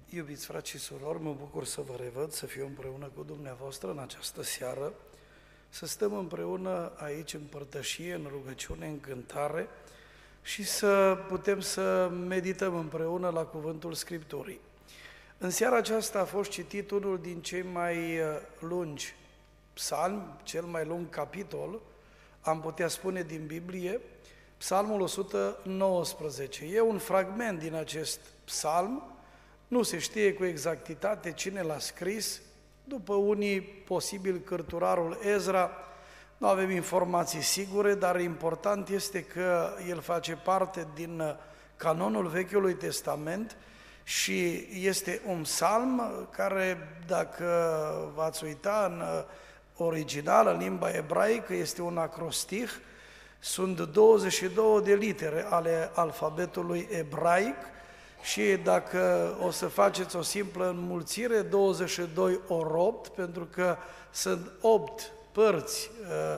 Iubiți frați și surori, mă bucur să vă revăd, să fiu împreună cu dumneavoastră în această seară, să stăm împreună aici în părtășie, în rugăciune, în cântare și să putem să medităm împreună la cuvântul Scripturii. În seara aceasta a fost citit unul din cei mai lungi psalmi, cel mai lung capitol, am putea spune, din Biblie, Psalmul 119. E un fragment din acest psalm, nu se știe cu exactitate cine l-a scris, după unii, posibil cărturarul Ezra, nu avem informații sigure, dar important este că el face parte din canonul Vechiului Testament și este un psalm care, dacă v-ați uita în original, în limba ebraică, este un acrostih, sunt 22 de litere ale alfabetului ebraic și dacă o să faceți o simplă înmulțire, 22 ori 8, pentru că sunt 8 părți,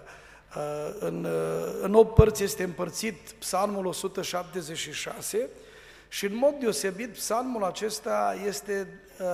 în 8 părți este împărțit psalmul 176 și în mod deosebit psalmul acesta este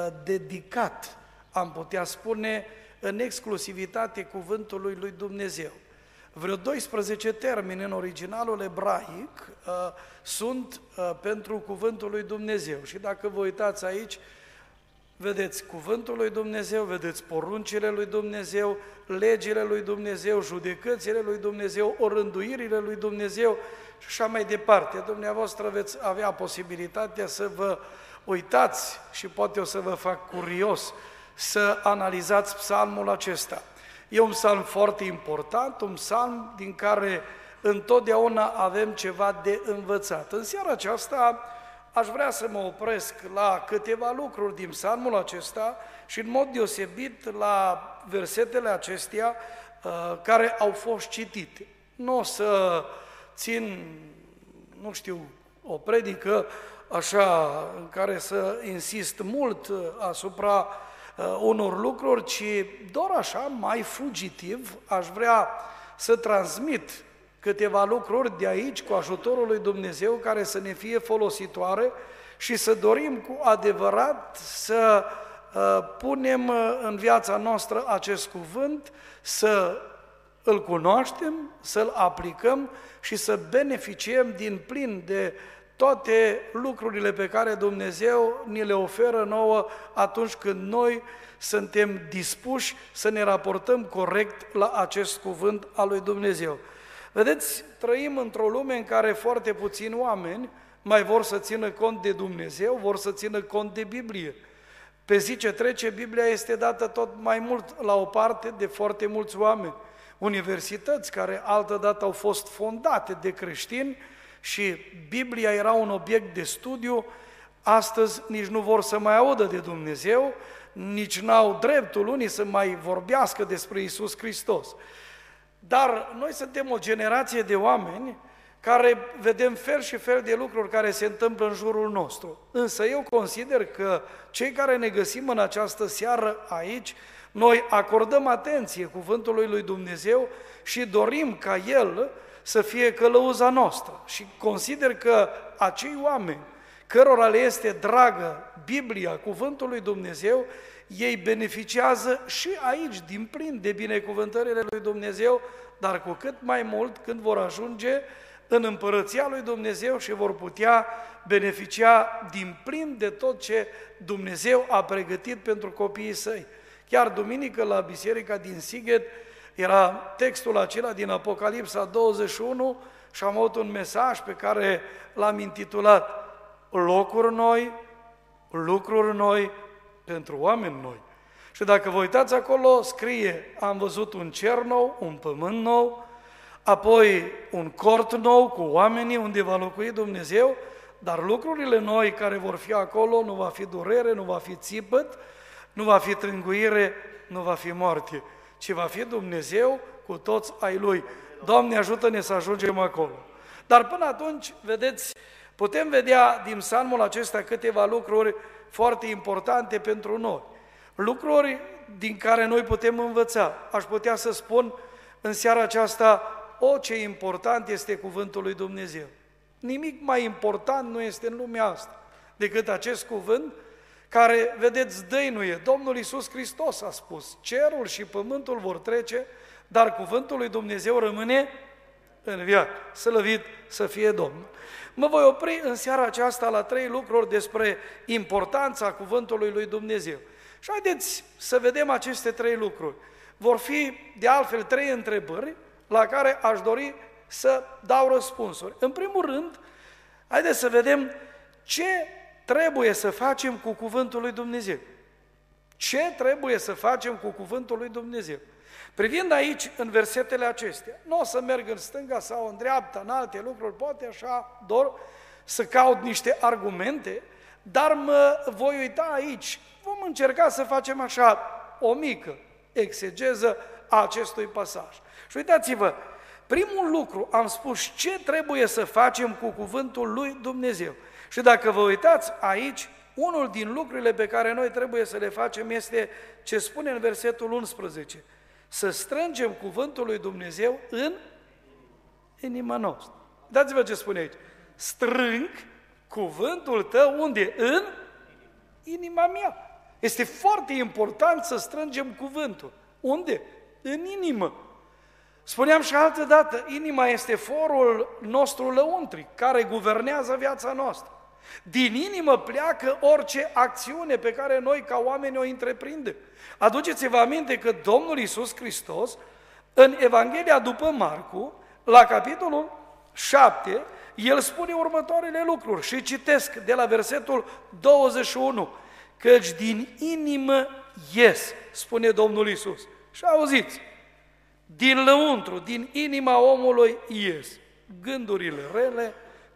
dedicat, am putea spune, în exclusivitate cuvântului lui Dumnezeu. Vreo 12 termeni în originalul ebraic sunt pentru cuvântul lui Dumnezeu. Și dacă vă uitați aici, vedeți cuvântul lui Dumnezeu, vedeți poruncile lui Dumnezeu, legile lui Dumnezeu, judecățile lui Dumnezeu, orânduirile lui Dumnezeu și așa mai departe. Dumneavoastră veți avea posibilitatea să vă uitați și poate o să vă fac curios să analizați psalmul acesta. E un psalm foarte important, un psalm din care întotdeauna avem ceva de învățat. În seara aceasta aș vrea să mă opresc la câteva lucruri din psalmul acesta și în mod deosebit la versetele acestea care au fost citite. Nu o să țin, nu știu, o predică așa în care să insist mult asupra unor lucruri, ci doar așa, mai fugitiv, aș vrea să transmit câteva lucruri de aici, cu ajutorul lui Dumnezeu, care să ne fie folositoare și să dorim cu adevărat să punem în viața noastră acest cuvânt, să îl cunoaștem, să-l aplicăm și să beneficiem din plin de toate lucrurile pe care Dumnezeu ni le oferă nouă atunci când noi suntem dispuși să ne raportăm corect la acest cuvânt al lui Dumnezeu. Vedeți, trăim într-o lume în care foarte puțini oameni mai vor să țină cont de Dumnezeu, vor să țină cont de Biblie. Pe zi ce trece, Biblia este dată tot mai mult la o parte de foarte mulți oameni. Universități care altădată au fost fondate de creștini și Biblia era un obiect de studiu, astăzi nici nu vor să mai audă de Dumnezeu, nici n-au dreptul unii să mai vorbească despre Iisus Hristos. Dar noi suntem o generație de oameni care vedem fel și fel de lucruri care se întâmplă în jurul nostru. Însă eu consider că cei care ne găsim în această seară aici, noi acordăm atenție cuvântului lui Dumnezeu și dorim ca El să fie călăuza noastră. Și consider că acei oameni cărora le este dragă Biblia, cuvântul lui Dumnezeu, ei beneficiază și aici din plin de binecuvântările lui Dumnezeu, dar cu cât mai mult când vor ajunge în împărăția lui Dumnezeu și vor putea beneficia din plin de tot ce Dumnezeu a pregătit pentru copiii săi. Chiar duminică la biserica din Sighet era textul acela din Apocalipsa 21 și am avut un mesaj pe care l-am intitulat Locuri noi, lucruri noi pentru oameni noi. Și dacă vă uitați acolo, scrie, am văzut un cer nou, un pământ nou, apoi un cort nou cu oamenii unde va locui Dumnezeu, dar lucrurile noi care vor fi acolo nu va fi durere, nu va fi țipăt, nu va fi trânguire, nu va fi moarte, ci va fi Dumnezeu cu toți ai Lui. Doamne, ajută-ne să ajungem acolo. Dar până atunci, vedeți, putem vedea din psalmul acesta câteva lucruri foarte importante pentru noi. Lucruri din care noi putem învăța. Aș putea să spun în seara aceasta, ce important este cuvântul lui Dumnezeu. Nimic mai important nu este în lumea asta decât acest cuvânt care, vedeți, dăinuie. Domnul Iisus Hristos a spus, cerul și pământul vor trece, dar cuvântul lui Dumnezeu rămâne în viață. Slăvit să fie Domnul. Mă voi opri în seara aceasta la 3 lucruri despre importanța cuvântului lui Dumnezeu. Și haideți să vedem aceste 3 lucruri. Vor fi, de altfel, 3 întrebări la care aș dori să dau răspunsuri. În primul rând, haideți să vedem ce trebuie să facem cu cuvântul lui Dumnezeu. Ce trebuie să facem cu cuvântul lui Dumnezeu? Privind aici în versetele acestea, nu o să merg în stânga sau în dreapta, în alte lucruri, poate așa dor să caut niște argumente, dar mă voi uita aici. Vom încerca să facem așa o mică exegeză a acestui pasaj. Și uitați-vă, primul lucru, am spus ce trebuie să facem cu cuvântul lui Dumnezeu. Și dacă vă uitați aici, unul din lucrurile pe care noi trebuie să le facem este ce spune în versetul 11. Să strângem cuvântul lui Dumnezeu în inima noastră. Dați-vă ce spune aici. Strâng cuvântul tău unde? În inima mea. Este foarte important să strângem cuvântul. Unde? În inimă. Spuneam și altă dată, inima este forul nostru lăuntric, care guvernează viața noastră. Din inimă pleacă orice acțiune pe care noi ca oameni o întreprindem. Aduceți-vă aminte că Domnul Iisus Hristos, în Evanghelia după Marcu, la capitolul 7, El spune următoarele lucruri și citesc de la versetul 21, căci din inimă ies, spune Domnul Iisus. Și auziți, din lăuntru, din inima omului ies gândurile rele,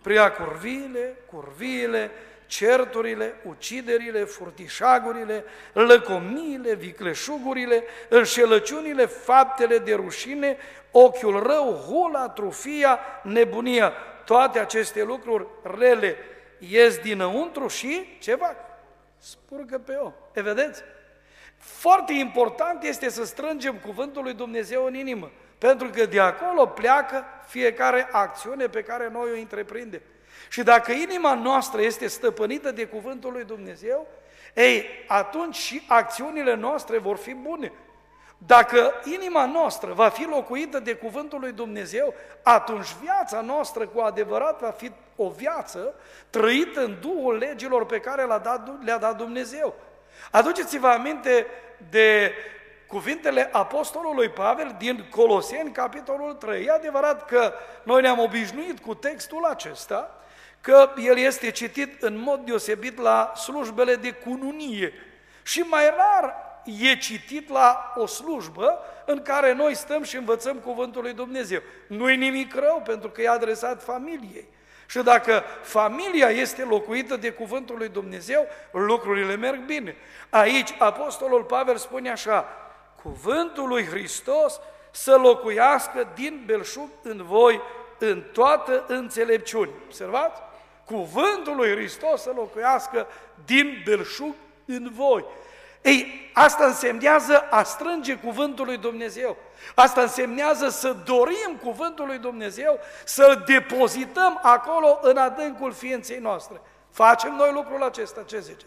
curviile, certurile, uciderile, furtișagurile, lăcomiile, vicleșugurile, înșelăciunile, faptele de rușine, ochiul rău, hula, trufia, nebunia. Toate aceste lucruri rele ies dinăuntru și ce fac? Spurgă pe om. E vedeți? Foarte important este să strângem cuvântul lui Dumnezeu în inimă, pentru că de acolo pleacă fiecare acțiune pe care noi o întreprindem. Și dacă inima noastră este stăpânită de cuvântul lui Dumnezeu, ei, atunci și acțiunile noastre vor fi bune. Dacă inima noastră va fi locuită de cuvântul lui Dumnezeu, atunci viața noastră cu adevărat va fi o viață trăită în Duhul legilor pe care le-a dat Dumnezeu. Aduceți-vă aminte de cuvintele apostolului Pavel din Coloseni, capitolul 3. E adevărat că noi ne-am obișnuit cu textul acesta, că el este citit în mod deosebit la slujbele de cununie și mai rar e citit la o slujbă în care noi stăm și învățăm cuvântul lui Dumnezeu. Nu-i nimic rău, pentru că e adresat familiei. Și dacă familia este locuită de cuvântul lui Dumnezeu, lucrurile merg bine. Aici apostolul Pavel spune așa, cuvântul lui Hristos să locuiască din belșug în voi în toată înțelepciune. Observați? Cuvântul lui Hristos să locuiască din belșug în voi. Ei, asta însemnează a strânge cuvântul lui Dumnezeu. Asta însemnează să dorim cuvântul lui Dumnezeu, să-l depozităm acolo în adâncul ființei noastre. Facem noi lucrul acesta, ce zice?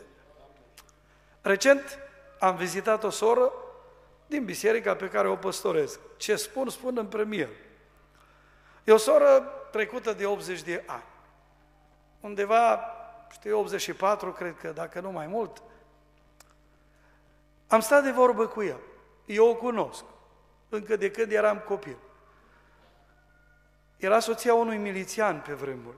Recent am vizitat o soră din biserica pe care o păstorez. Ce spun, spun în premier. E o soră trecută de 80 de ani. Undeva, 84, cred că, dacă nu mai mult. Am stat de vorbă cu ea. Eu o cunosc, încă de când eram copil. Era soția unui milițian pe vremuri.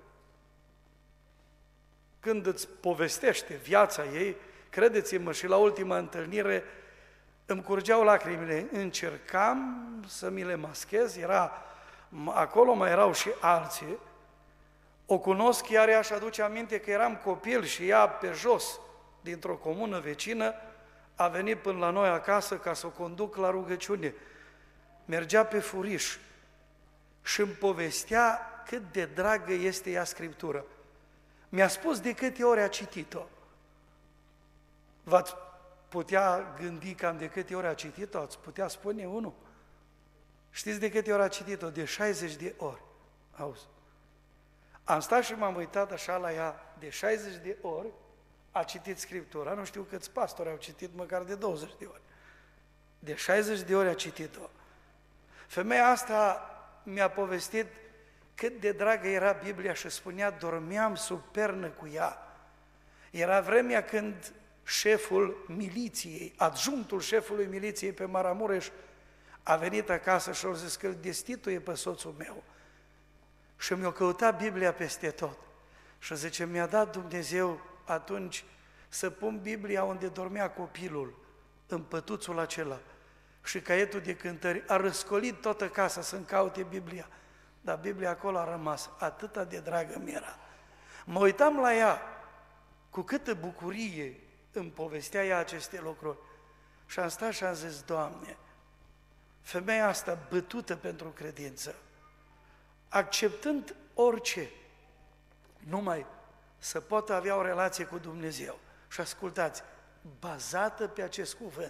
Când îți povestește viața ei, credeți-mă, și la ultima întâlnire îmi curgeau lacrimile. Încercam să mi le maschez, acolo mai erau și alții. O cunosc, chiar ea își aduce aminte că eram copil și ea pe jos, dintr-o comună vecină, a venit până la noi acasă ca să o conduc la rugăciune. Mergea pe furiș și îmi povestea cât de dragă este ea Scriptură. Mi-a spus de câte ori a citit-o. V-ați putea gândi cam de câte ori a citit-o? Ați putea spune unul? Știți de câte ori a citit-o? De 60 de ori. Auzi. Am stat și m-am uitat așa la ea, de 60 de ori a citit Scriptura, nu știu câți pastori au citit măcar de 20 de ori. De 60 de ori a citit-o. Femeia asta mi-a povestit cât de dragă era Biblia și spunea, dormeam sub pernă cu ea. Era vremea când șeful miliției, adjunctul șefului miliției pe Maramureș, a venit acasă și a zis că îl destituie pe soțul meu. Și mi-a căutat Biblia peste tot. Și zice, mi-a dat Dumnezeu atunci să pun Biblia unde dormea copilul, în pătuțul acela. Și caietul de cântări a răscolit toată casa să-mi caute Biblia. Dar Biblia acolo a rămas, atâta de dragă mi era. Mă uitam la ea, cu câtă bucurie îmi povestea ea aceste lucruri. Și am stat și am zis, Doamne, femeia asta bătută pentru credință, acceptând orice, numai să poată avea o relație cu Dumnezeu. Și ascultați, bazată pe acest cuvânt,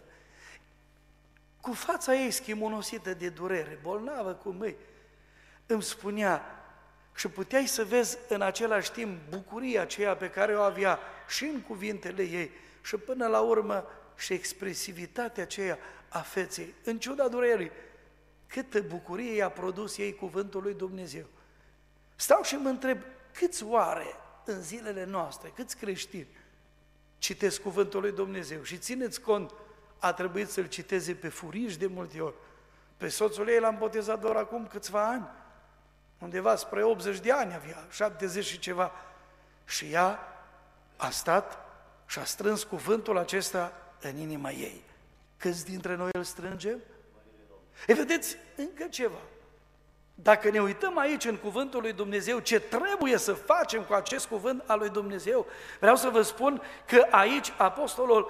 cu fața ei schimonosită de durere, bolnavă cum e, îmi spunea, și puteai să vezi în același timp bucuria aceea pe care o avea și în cuvintele ei și până la urmă și expresivitatea aceea a feței, în ciuda durerii, câtă bucurie i-a produs ei cuvântul lui Dumnezeu. Stau și mă întreb, câți oare în zilele noastre, câți creștini citesc cuvântul lui Dumnezeu și țineți cont, a trebuit să-l citeze pe furiș de multe ori. Pe soțul ei l-am botezat doar acum câțiva ani, undeva spre 80 de ani avea, 70 și ceva. Și ea a stat și a strâns cuvântul acesta în inima ei. Câți dintre noi îl strângem? E, vedeți, încă ceva. Dacă ne uităm aici în cuvântul lui Dumnezeu, ce trebuie să facem cu acest cuvânt al lui Dumnezeu, vreau să vă spun că aici apostolul,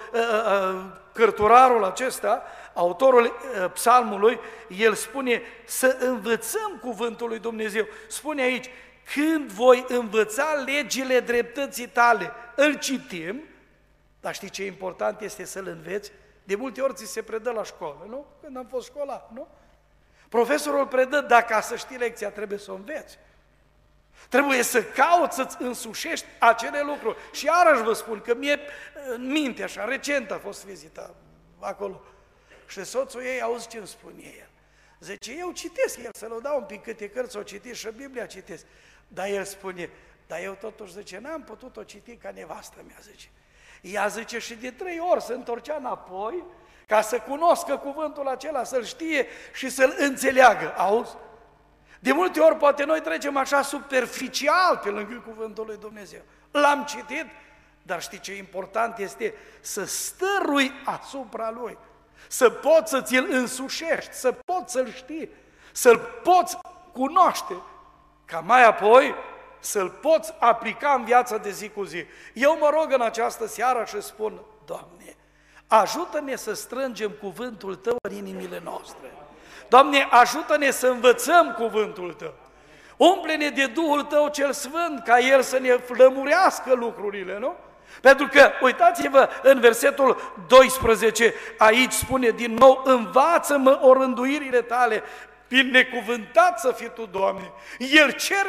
cărturarul acesta, autorul psalmului, el spune să învățăm cuvântul lui Dumnezeu. Spune aici, când voi învăța legile dreptății tale, îl citim, dar știi ce important este să-l înveți? De multe ori ți se predă la școală, nu? Când am fost școlar, nu? Profesorul predă, dar ca să știi lecția trebuie să o înveți. Trebuie să cauți să-ți însușești acele lucruri. Și iarăși vă spun că mie în minte așa, recent a fost vizita acolo. Și soțul ei, auzi ce îmi spune el. Zice, eu citesc, el să-l dau un pic câte cărți o citesc și Biblia citesc. Dar el spune, dar eu totuși, zice, n-am putut o citi ca nevastă mea, zice. Ea, zice, și de 3 ori se întorcea înapoi ca să cunoscă cuvântul acela, să-l știe și să-l înțeleagă. Auzi? De multe ori poate noi trecem așa superficial pe lângă cuvântul lui Dumnezeu. L-am citit, dar știi ce important este? Să stărui asupra lui, să poți să ți-l însușești, să poți să-l știi, să-l poți cunoaște, ca mai apoi să-l poți aplica în viața de zi cu zi. Eu mă rog în această seară și spun, Doamne, ajută-ne să strângem cuvântul Tău în inimile noastre. Doamne, ajută-ne să învățăm cuvântul Tău. Umple-ne de Duhul Tău cel Sfânt, ca El să ne lămurească lucrurile, nu? Pentru că, uitați-vă, în versetul 12, aici spune din nou, învață-mă orânduirile Tale, binecuvântat să fii Tu, Doamne. El cere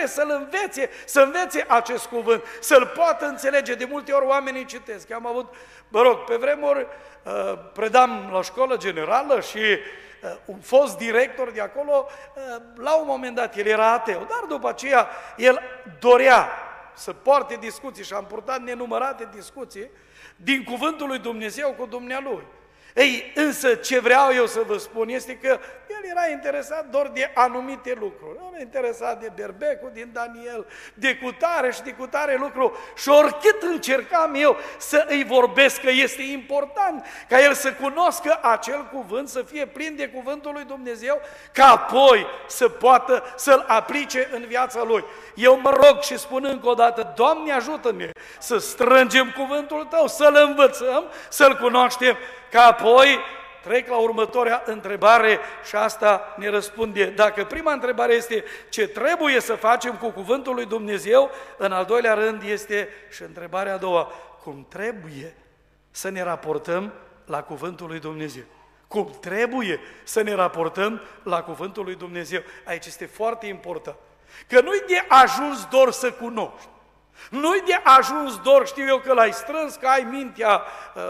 să învețe acest cuvânt, să-l poată înțelege. De multe ori oamenii citesc. Am avut, pe vremuri, predam la școală generală și un fost director de acolo, la un moment dat, el era ateu, dar după aceea el dorea să poarte discuții și am purtat nenumărate discuții din cuvântul lui Dumnezeu cu dumnealui. Ei, însă ce vreau eu să vă spun este că el era interesat doar de anumite lucruri. Nu era interesat de berbecul din Daniel, de cutare și de cutare lucru. Și oricât încercam eu să îi vorbesc că este important ca el să cunoscă acel cuvânt, să fie plin de cuvântul lui Dumnezeu, ca apoi să poată să-l aplice în viața lui. Eu mă rog și spun încă o dată, Doamne, ajută-ne să strângem cuvântul Tău, să-l învățăm, să-l cunoaștem, ca apoi trec la următoarea întrebare și asta ne răspunde. Dacă prima întrebare este ce trebuie să facem cu cuvântul lui Dumnezeu, în al doilea rând este și întrebarea a doua, cum trebuie să ne raportăm la cuvântul lui Dumnezeu? Cum trebuie să ne raportăm la cuvântul lui Dumnezeu? Aici este foarte important. Că nu-i de ajuns doar să cunoști. Nu-i de ajuns doar, știu eu, că l-ai strâns, că ai mintea,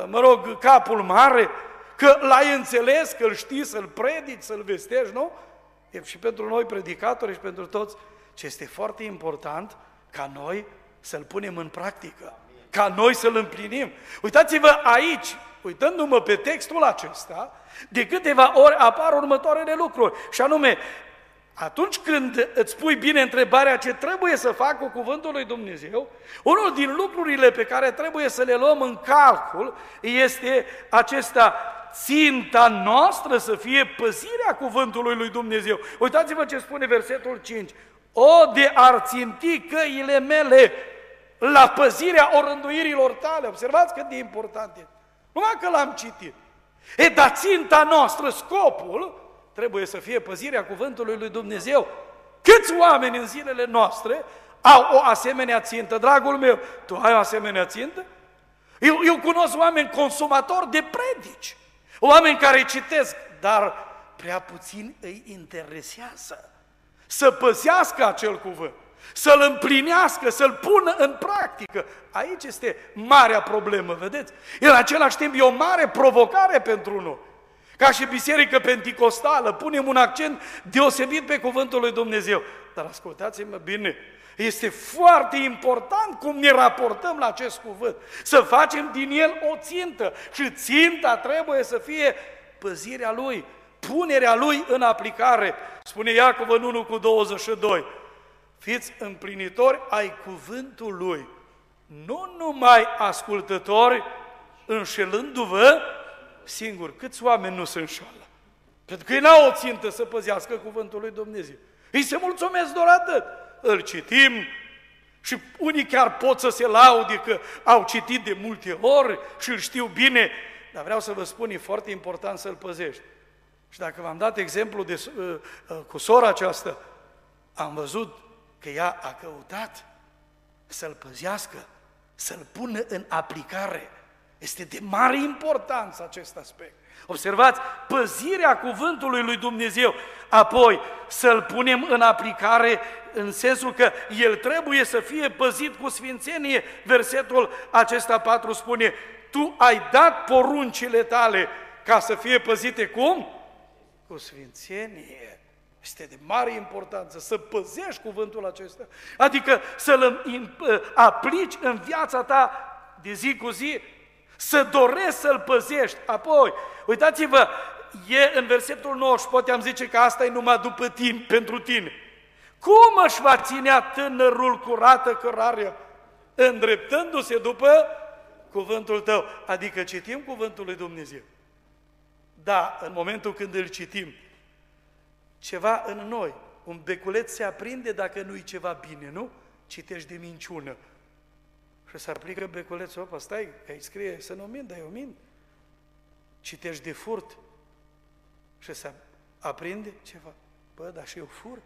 capul mare, că l-ai înțeles, că îl știi să-l predici, să-l vestești, nu? E și pentru noi predicatori și pentru toți, ce este foarte important ca noi să-l punem în practică, ca noi să-l împlinim. Uitați-vă aici, uitându-mă pe textul acesta, de câteva ori apar următoarele lucruri, și anume, atunci când îți pui bine întrebarea ce trebuie să fac cu cuvântul lui Dumnezeu, unul din lucrurile pe care trebuie să le luăm în calcul este acesta: ținta noastră să fie păzirea cuvântului lui Dumnezeu. Uitați-vă ce spune versetul 5. O, de ar ținti căile mele la păzirea orânduirilor tale. Observați cât de important e. Numai că l-am citit. Dar ținta noastră, scopul, trebuie să fie păzirea cuvântului lui Dumnezeu. Câți oameni în zilele noastre au o asemenea țintă? Dragul meu, tu ai o asemenea țintă? Eu cunosc oameni consumatori de predici, oameni care citesc, dar prea puțin îi interesează să păzească acel cuvânt, să-l împlinească, să-l pună în practică. Aici este marea problemă, vedeți? În același timp e o mare provocare pentru noi. Ca și biserică penticostală, punem un accent deosebit pe cuvântul lui Dumnezeu. Dar ascultați-mă bine, este foarte important cum ne raportăm la acest cuvânt, să facem din el o țintă și ținta trebuie să fie păzirea lui, punerea lui în aplicare. Spune Iacov în 1:22, fiți împlinitori ai cuvântului lui, nu numai ascultători, înșelându-vă singuri. Câți oameni nu se înșală? Pentru că ei n-au o țintă să păzească cuvântul lui Dumnezeu. Ei se mulțumesc doar atât. Îl citim și unii chiar pot să se laude că au citit de multe ori și îl știu bine, dar vreau să vă spun, e foarte important să-l păzești. Și dacă v-am dat exemplu cu sora aceasta, am văzut că ea a căutat să-l păzească, să-l pună în aplicare. Este de mare importanță acest aspect. Observați, păzirea cuvântului lui Dumnezeu, apoi să-l punem în aplicare în sensul că el trebuie să fie păzit cu sfințenie. Versetul acesta 4 spune, tu ai dat poruncile tale ca să fie păzite cum? Cu sfințenie. Este de mare importanță să păzești cuvântul acesta, adică să-l aplici în viața ta de zi cu zi, să dorești să-l păzești. Apoi, uitați-vă, e în versetul 9 și poate am zice că asta e numai după tine, pentru tine. Cum își va ținea tânărul curată cărarea? Îndreptându-se după cuvântul tău. Adică citim cuvântul lui Dumnezeu. Da, în momentul când îl citim, ceva în noi, un beculeț se aprinde dacă nu-i ceva bine, nu? Citești de minciună. Și se aplică beculețul, opa, stai, că aici scrie să nu mint, dar eu mint. Citești de furt și se aprinde ceva. Bă, dar și eu fur.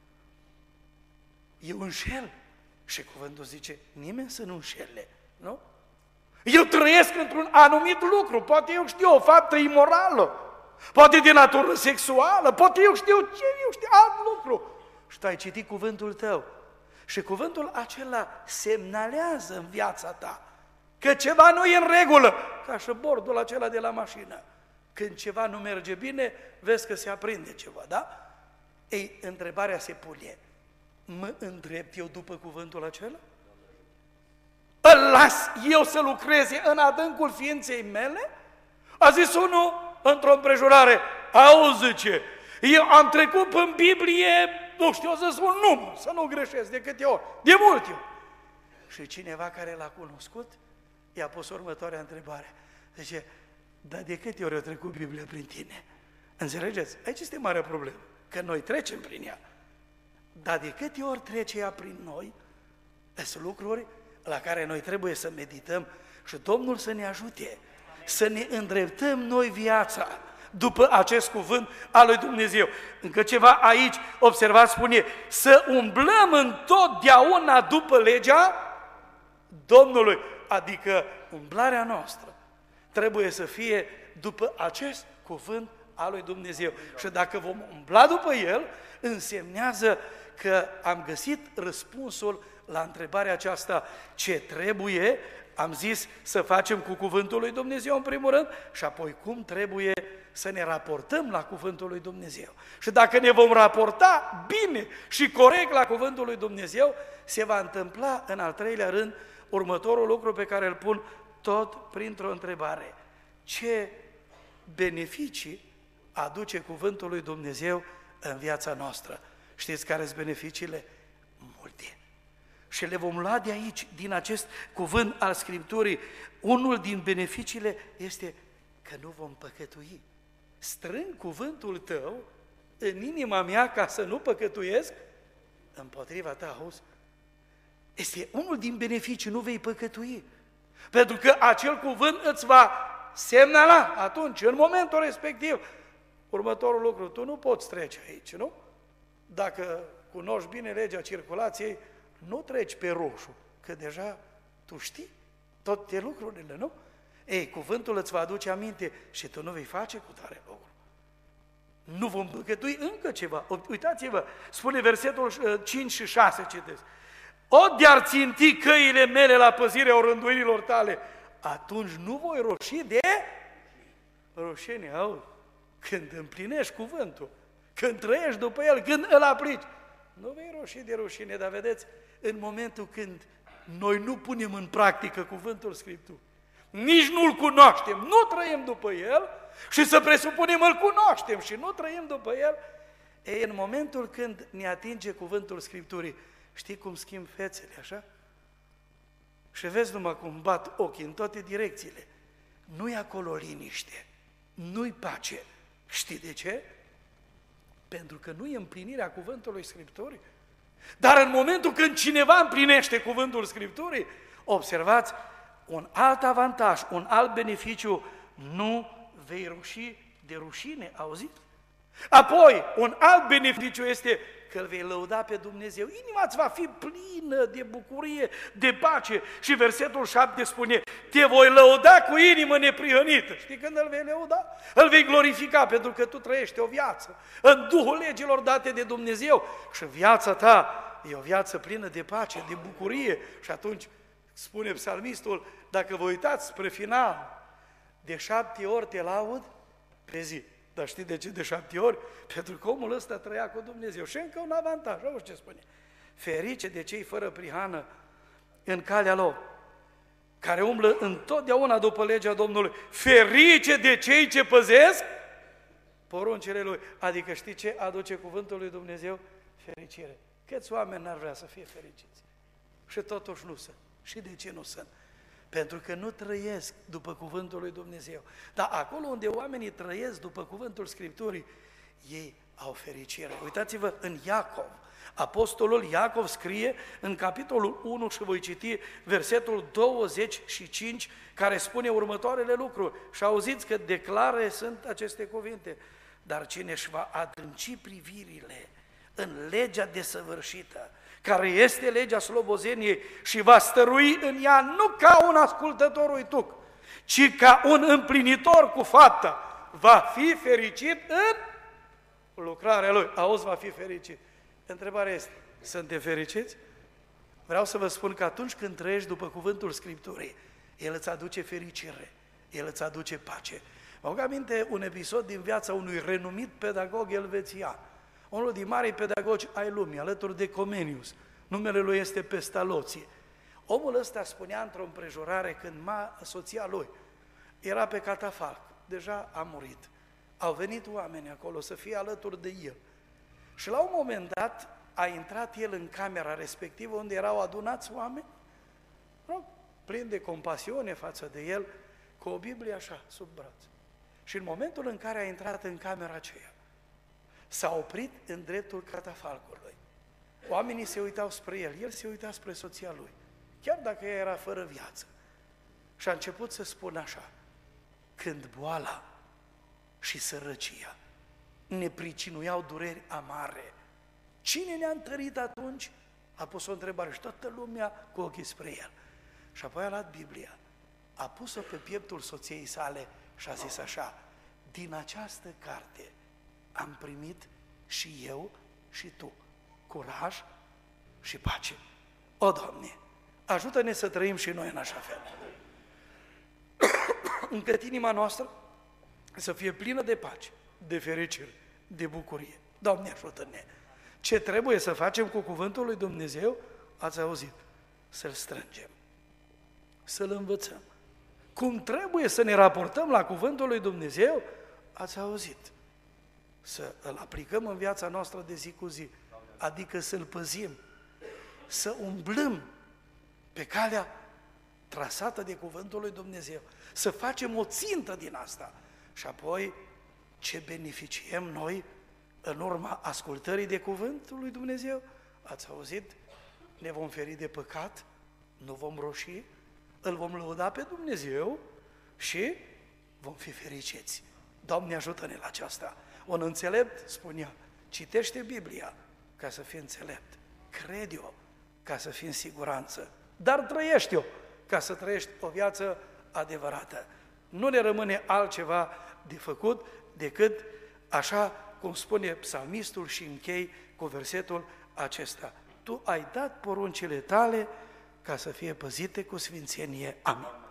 Eu înșel. Și cuvântul zice, nimeni să nu înșele, nu? Eu trăiesc într-un anumit lucru, poate eu știu o faptă imorală, poate de natură sexuală, poate eu știu alt lucru. Și tu ai citit cuvântul tău. Și cuvântul acela semnalează în viața ta că ceva nu e în regulă, ca și bordul acela de la mașină. Când ceva nu merge bine, vezi că se aprinde ceva, da? Ei, întrebarea se pune, mă îndrept eu după cuvântul acela? Îl las eu să lucreze în adâncul ființei mele? A zis unul într-o împrejurare, auzi zice, eu am trecut în Biblie, nu știu, o să spun număr, să nu greșesc de câte ori, de multe ori. Și cineva care l-a cunoscut, i-a pus următoarea întrebare. Zice, dar de câte ori a trecut Biblia prin tine? Înțelegeți? Aici este marea problemă, că noi trecem prin ea. Dar de câte ori trece ea prin noi, sunt lucruri la care noi trebuie să medităm și Domnul să ne ajute, să ne îndreptăm noi viața după acest cuvânt al lui Dumnezeu. Încă ceva aici, observați, spune, să umblăm întotdeauna după legea Domnului, adică umblarea noastră trebuie să fie după acest cuvânt al lui Dumnezeu. Și dacă vom umbla după el, însemnează că am găsit răspunsul la întrebarea aceasta ce trebuie, am zis să facem cu cuvântul lui Dumnezeu în primul rând și apoi cum trebuie să ne raportăm la cuvântul lui Dumnezeu. Și dacă ne vom raporta bine și corect la cuvântul lui Dumnezeu, se va întâmpla în al treilea rând următorul lucru pe care îl pun tot printr-o întrebare. Ce beneficii aduce cuvântul lui Dumnezeu în viața noastră? Știți care sunt beneficiile? Multe. Și le vom lua de aici, din acest cuvânt al Scripturii. Unul din beneficiile este că nu vom păcătui. Strâng cuvântul tău în inima mea ca să nu păcătuiesc împotriva ta, auzi? Este unul din beneficii, nu vei păcătui. Pentru că acel cuvânt îți va semnala atunci, în momentul respectiv, următorul lucru. Tu nu poți trece aici, nu? Dacă cunoști bine legea circulației, nu treci pe roșu, că deja tu știi toate lucrurile, nu? Ei, cuvântul îți va aduce aminte și tu nu vei face cu tare lucru. Nu vom păcătui încă ceva. Uitați-vă, spune versetul 5 și 6, citesc. O de-ar ținti căile mele la păzirea orânduirilor tale, atunci nu voi roși de roșenie. Auzi, când împlinești cuvântul, când trăiești după el, când îl aplici, nu vei roși de rușine, dar vedeți, în momentul când noi nu punem în practică cuvântul Scripturii, nici nu-l cunoaștem, nu trăim după el și să presupunem îl cunoaștem și nu trăim după el, e în momentul când ne atinge cuvântul Scripturii, știi cum schimb fețele, așa? Și vezi numai cum bat ochii în toate direcțiile. Nu-i acolo liniște, nu-i pace. Știi de ce? Pentru că nu e împlinirea cuvântului Scripturii. Dar în momentul când cineva împlinește cuvântul Scripturii, observați, un alt avantaj, un alt beneficiu, nu vei ruși de rușine, auziți? Apoi, un alt beneficiu este că îl vei lăuda pe Dumnezeu. Inima îți va fi plină de bucurie, de pace. Și versetul 7 spune, te voi lăuda cu inimă neprihănită. Știi când îl vei lăuda? Îl vei glorifica pentru că tu trăiești o viață în Duhul legilor date de Dumnezeu și viața ta e o viață plină de pace, de bucurie. Și atunci, spune psalmistul, dacă vă uitați spre final, de 7 ori te laud pe zi. Dar știi de ce de 7 ori? Pentru că omul ăsta trăia cu Dumnezeu. Și încă un avantaj, auzi ce spune. Ferice de cei fără prihană în calea lor, care umblă întotdeauna după legea Domnului. Ferice de cei ce păzesc poruncile Lui. Adică știi ce aduce cuvântul lui Dumnezeu? Fericire. Câți oameni n-ar vrea să fie fericiți? Și totuși nu sunt. Și de ce nu sunt? Pentru că nu trăiesc după cuvântul lui Dumnezeu. Dar acolo unde oamenii trăiesc după cuvântul Scripturii, ei au fericire. Uitați-vă în Iacov. Apostolul Iacov scrie în capitolul 1 și voi citi versetul 25, care spune următoarele lucruri. Și auziți că declare sunt aceste cuvinte. Dar cine își va adânci privirile în legea desăvârșită, care este legea slobozeniei și va stărui în ea nu ca un ascultător uituc, ci ca un împlinitor cu fapta, va fi fericit în lucrarea lui. Auzi, va fi fericit. Întrebarea este, suntem fericiți? Vreau să vă spun că atunci când trăiești după cuvântul Scripturii, el îți aduce fericire, el îți aduce pace. Mă aduc aminte un episod din viața unui renumit pedagog elvețian, unul din marii pedagogi ai lumii, alături de Comenius. Numele lui este Pestalozzi. Omul ăsta spunea într-o împrejurare când soția lui era pe catafalc, deja a murit. Au venit oameni acolo să fie alături de el. Și la un moment dat a intrat el în camera respectivă unde erau adunați oameni, plin de compasiune față de el, cu o Biblie așa, sub braț. Și în momentul în care a intrat în camera aceea, s-a oprit în dreptul catafalcului. Oamenii se uitau spre el se uita spre soția lui, chiar dacă ea era fără viață. Și a început să spună așa, când boala și sărăcia ne pricinuiau dureri amare, cine ne-a întărit atunci? A pus o întrebare și toată lumea cu ochii spre el. Și apoi a luat Biblia, a pus-o pe pieptul soției sale și a zis așa, din această carte am primit și eu și tu curaj și pace. O, Doamne, ajută-ne să trăim și noi în așa fel. Încât inima noastră să fie plină de pace, de fericire, de bucurie. Doamne, ajută-ne! Ce trebuie să facem cu cuvântul lui Dumnezeu? Ați auzit? Să-l strângem, să-l învățăm. Cum trebuie să ne raportăm la cuvântul lui Dumnezeu? Ați auzit? Să îl aplicăm în viața noastră de zi cu zi, adică să-l păzim, să umblăm pe calea trasată de cuvântul lui Dumnezeu, să facem o țintă din asta și apoi ce beneficiem noi în urma ascultării de cuvântul lui Dumnezeu? Ați auzit? Ne vom feri de păcat, nu vom roșii, îl vom lăuda pe Dumnezeu și vom fi fericiți. Doamne, ajută-ne la aceasta. Un înțelept spunea, citește Biblia ca să fii înțelept, crede-o ca să fii în siguranță, dar trăiește-o ca să trăiești o viață adevărată. Nu ne rămâne altceva de făcut decât așa cum spune psalmistul și închei cu versetul acesta. Tu ai dat poruncile tale ca să fie păzite cu sfințenie. Amin.